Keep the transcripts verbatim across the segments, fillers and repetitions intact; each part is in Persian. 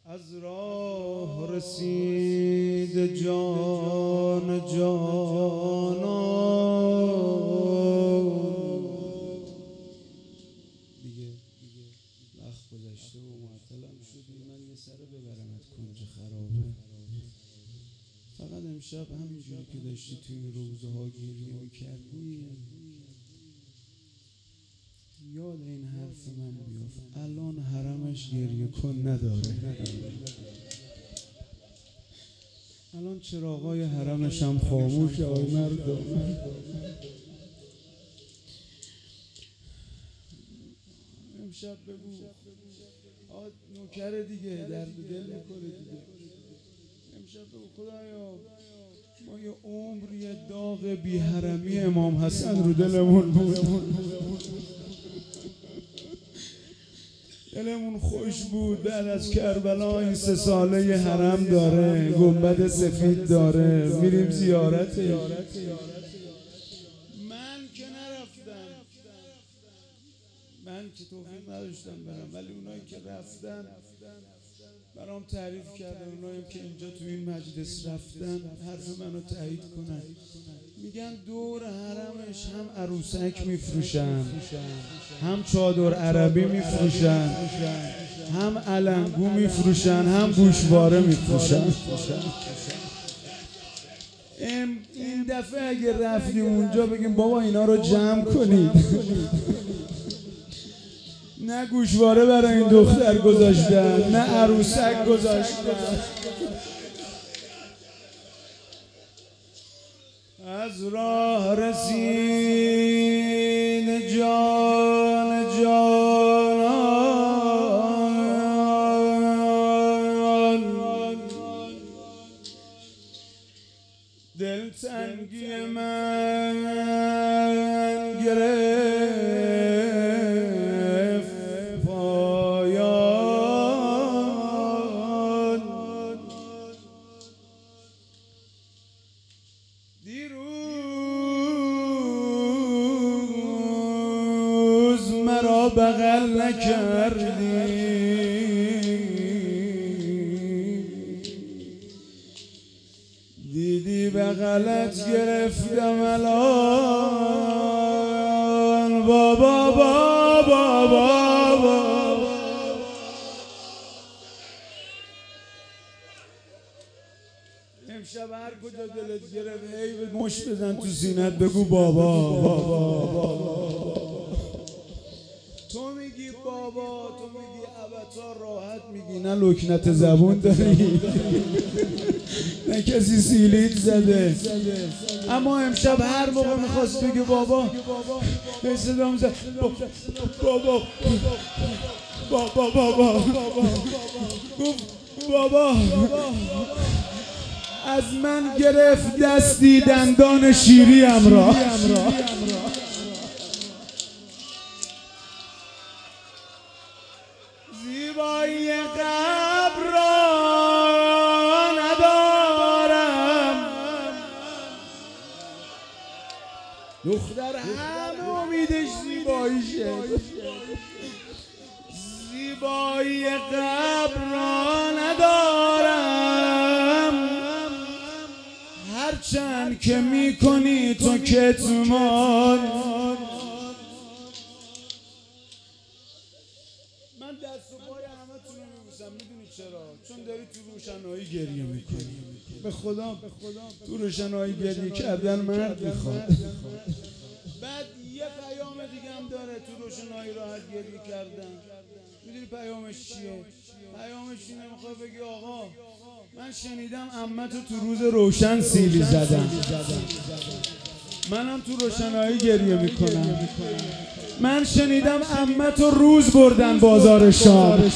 از راه رسید جان جانان دیگه وقت گذشته و معطلم شدی. من یه سره ببرمت کنج خرابه. فقط امشب همینجوری که داشتی توی این روزه ها گریه میکردی یاد این حرف من بیافت. الان حرمش گریه کن نداره. الان چراغای حرمش هم خاموشه. آی مردم، امشب بگو آه نوکر دیگه، درد دل میکنه دیگه. امشب بگو خدایا ما یه عمر یه داغ بی حرمی امام حسن رو دلمون بود. دلمون خوش بود بعد از کربلا این سه ساله ی حرم داره، گنبد سفید داره، میریم زیارت. من که نرفتم، من که توفیق نداشتم برم، ولی اونایی که رفتن برام تعریف کردن. اونایی که اینجا تو این مجلس رفتن حرف منو تایید کنن. میگن دور حرمش هم عروسک میفروشن، هم چادر عربی میفروشن، هم علنگو میفروشن، هم گوشواره میفروشن. این دفعه اگه رفتیم اونجا بگیم بابا اینا رو جمع کنید. نه گوشواره برای این دختر گذاشتن، نه عروسک گذاشتن. از راه رسید جان جانان، دلتنگی من گرفت پایان. دیروز مرا بغل نکردی، دیدی بغلت گرفتم الان. بابا بابا بابا امشب هر کجا دلت گرفت هی مشت بزن تو سینت بگو بابا بابا بابا. تو میگی بابا، تو میگی ابتا راحت میگی، نه لکنت زبون داری نه کسی سیلیت زده. اما امشب هر موقع میخواست بگی بابا صدا میزد بابا بابا بابا گفت بابا. از من گرفت دستی دندان شیریم را، زیبایی قبر را ندارم. دختر همه امیدش زیباییشه. زیبایی قبر را ندارم، هرچند که میکنی تو کتمان. من دست و پای همه تون رو میبوسم. میدونی چرا؟ چون داری تو روشنایی گریه میکنی. به خدا تو روشنایی گریه کردن مرد میخواد. بعد یه پیام دیگه هم داره تو روشنایی راحت گریه کردن. میدونی پیامش چیه؟ پیامش اینه میخواد بگی آقا من شنیدم عمتو تو روز روشن سیلی زدن، منم تو روشنایی گریه میکنم. من شنیدم عمتو روز بردن بازار شام.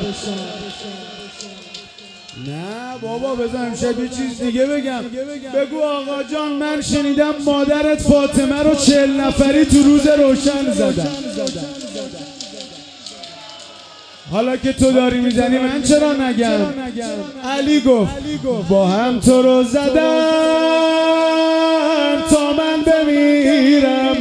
نه بابا بذار امشب یه چیز دیگه بگم. بگو آقا جان من شنیدم مادرت فاطمه رو چهل نفری تو روز روشن زدن. حالا که تو داری میزنی من چرا نگم؟ علی گفت با هم تو رو زدن تا من بمیرم،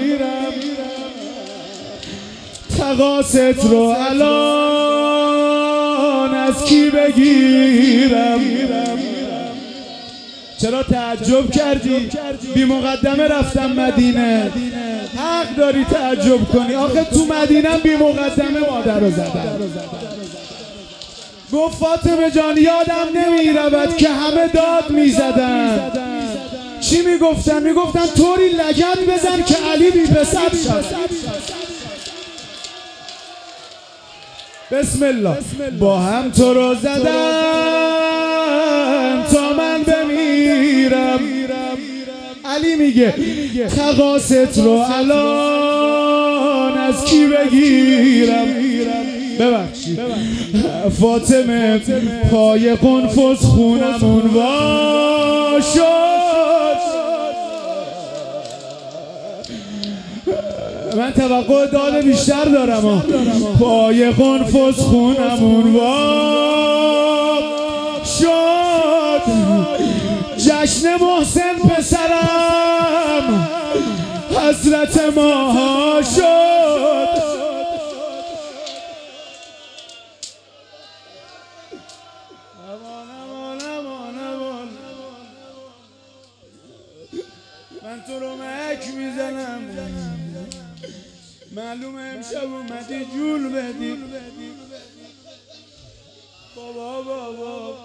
تقاصت رو الان از کی بگیرم؟ چرا تعجب کردی؟ بی مقدمه رفتم مدینه. حق داری تعجب کنی، آخه تو مدینه بی مقدمه مادر رو زدم. گفت فاطمه جان یادم نمی رود که همه داد می زدن. چی می گفتن؟ می گفتن طوری لگد بزن که علی بی پسر شد. بسم الله. با هم تو رو زدن تا من بمیرم. علی میگه تقاست رو الان از کی بگیرم؟ ببخشید فاطمه پای قنفذ خونمون وا شد. من توقع داد بیشتر دارم. پای قنفذ خونمون وا شد. جشن محسن پسرم حضرت ما شد. من تو رو مک میزنم، معلومه امشب اومدی جول بدی. بابا بابا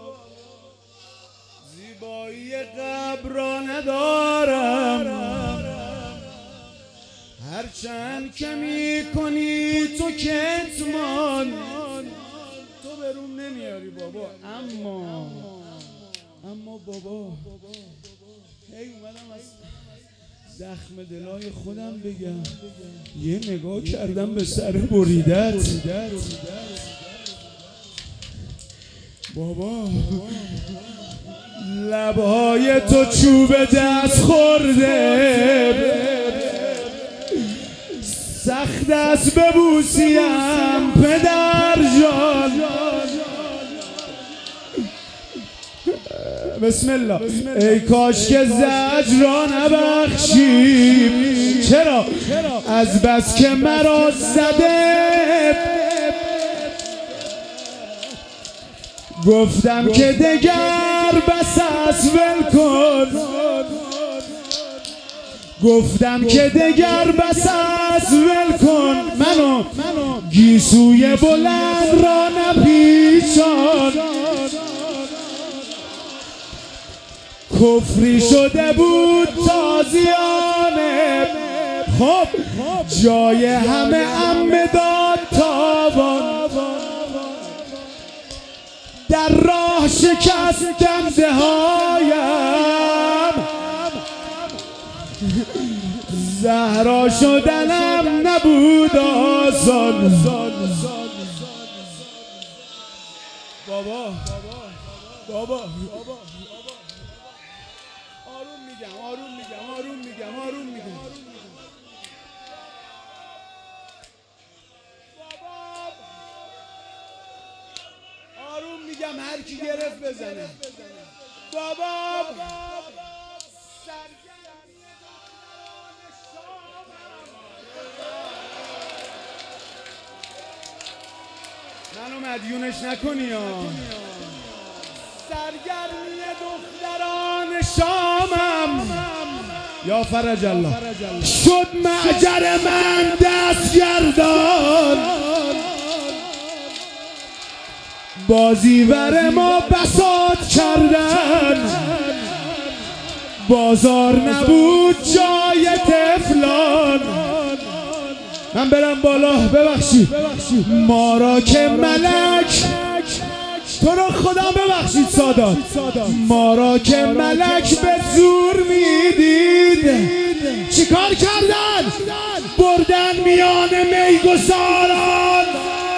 زیبایی قبر را ندارم، هرچند کمی کنی تو کتمان تو برون نمیاری بابا. اما اما بابا هی اومدم از زخم دلای خودم بگم. یه نگاه کردم به سر بریدت بابا. لبهای تو چوب دست خورده، سخت است ببوسیم پدر جان. بسم الله. ای کاش که زجر را نبخشی، چرا؟ از بس که مرا زده گفتم که دگر بس است ول کن. گفتم که دگر بس است ول کن. منو گیسوی بلند را نپیچان. کفری شده بود تازیانه، خب جای همه عمه داد تاوان. در راه شکستم دهایم، زهرا شدنم نبود آسان. بابا بابا آروم میگم آروم میگم آروم میگم آروم میگم. آروم میگم هر کی گرفت بزنه. بابا منو مدیونش نکنی ها. سرگرمی دختران شامم یا فرج الله شد معجر من دستگردان. بازیور ما بساط کردن، بازار نبود جای طفلان. من برم بالا ببخشید ما را که ملک، تو رو خدا ببخشید سادات، ما را که ملک به زور میدید چیکار کردن؟ بردن میان میگساران.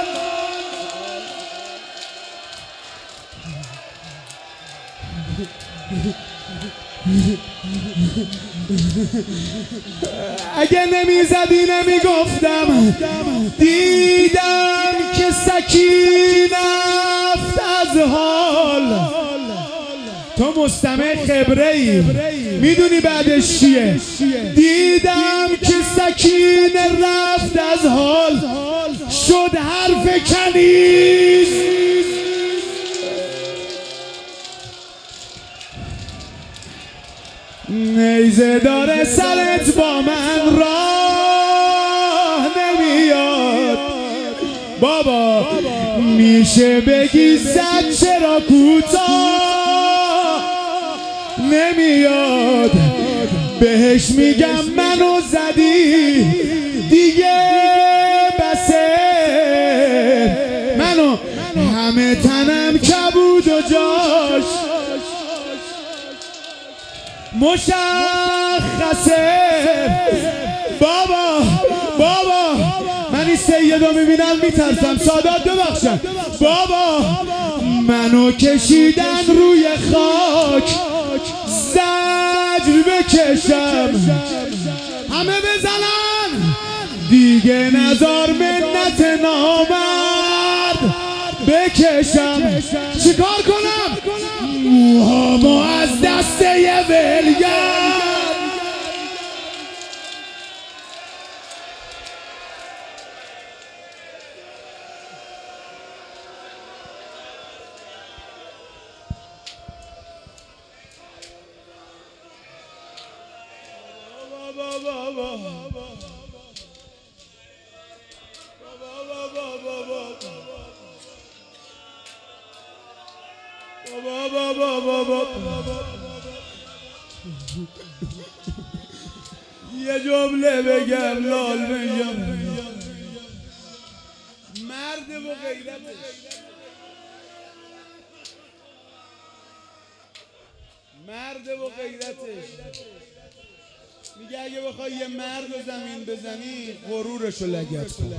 اگه نمیزدی نمیگفتم. دیدم که سکینه افت از حال. تو مستمع خبره ای میدونی بعدش چیه. دیدم که سکینه رفت از حال، شد حرف کنیز نیزه داره سرت با من راه نمیاد بابا، میشه بگی زد چرا کوتاه نمیاد، بهش میگم منو زدی دیگه بسه، منو همه تنم کبود و جاش مشخصه بابا. بابا من این سیدو میبینم میترسم، سادات ببخشم بابا، منو کشیدن روی خاک زجر بکشم، همه بزنن دیگه نزار منت نامرد بکشم، چیکار کنم موهامو از دسته یه ولگر یه جمله بگم لال بگم، مرد و غیرتش، مرد و غیرتش میگه اگه بخوای یه مرد رو زمین بزنی غرورشو لگد کن،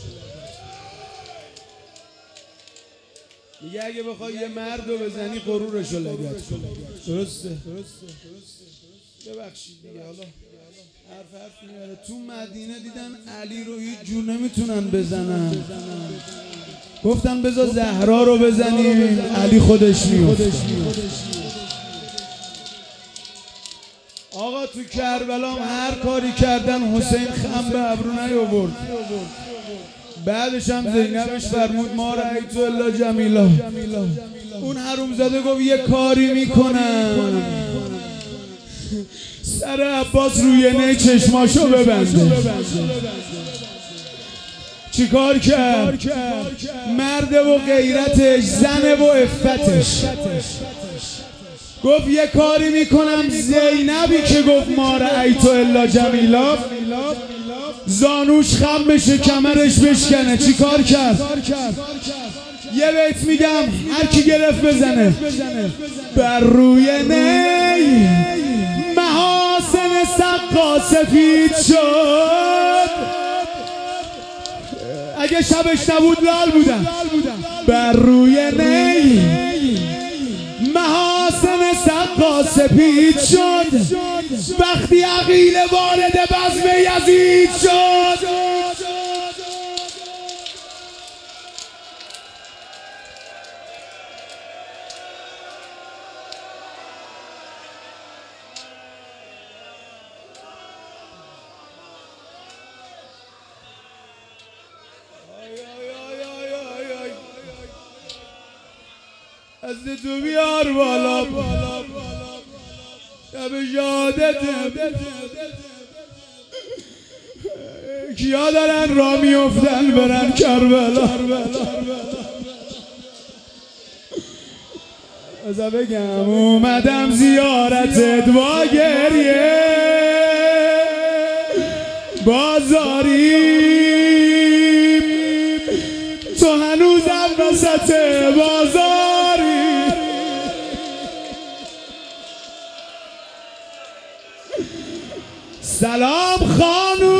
میگه اگه بخوای یه مرد رو بزنی غرورشو لگد کن. درسته؟ ببخشید دیگه، حالا حرف حرف میاره. تو مدینه دیدن علی رو هیچ جور نمیتونن بزنن، گفتن بذار زهرا رو بزنیم علی خودش میفته. آقا تو کربلا هر کاری کردن حسین خم به ابرو نیاورد، بعدش هم زینبش فرمود ما رأیت الا جمیلا. اون حرومزاده گفت یه کاری میکنم سر عباس روی نه چشماشو ببنده. چی کار کرد؟ مرد و غیرتش، زن و عفتش، گفت یه کاری میکنم زینبی که گفت ما رأیت الا جمیلا زانوش خم بشه کمرش بشکنه. چی کار کرد؟ یه بیت میگم هر کی گرفت بزنه. بر روی نی محاسن سقا سفید شد، اگه شبش نبود لال بودم. بر روی نی محاسن سقا سپید شد، وقتی عقیل وارد بزم یزید شد. از تو بیار بالا شب شهادته، کیا دارن را میفتن برن کربلا. از بگم اومدم زیارتت با گریه، بازاری تو هنوزم وسط بازاری. سلام خانوم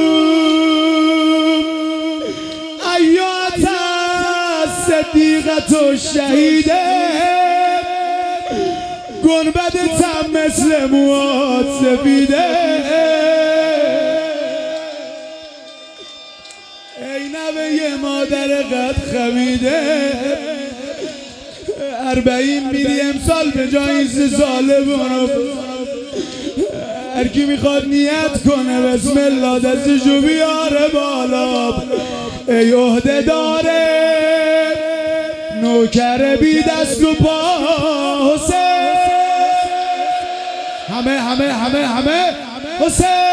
ایات صدیقت و شهیده، گنبدت هم مثل موات سفیده. ای نوه مادر قد خمیده، اربعین میری امسال به جای سه ساله بانو. هر کی میخواد نیت کنه بسم الله دستشو بیاره بالا. ای عهده داره نوکر بی دست و پا حسین، همه همه همه همه حسین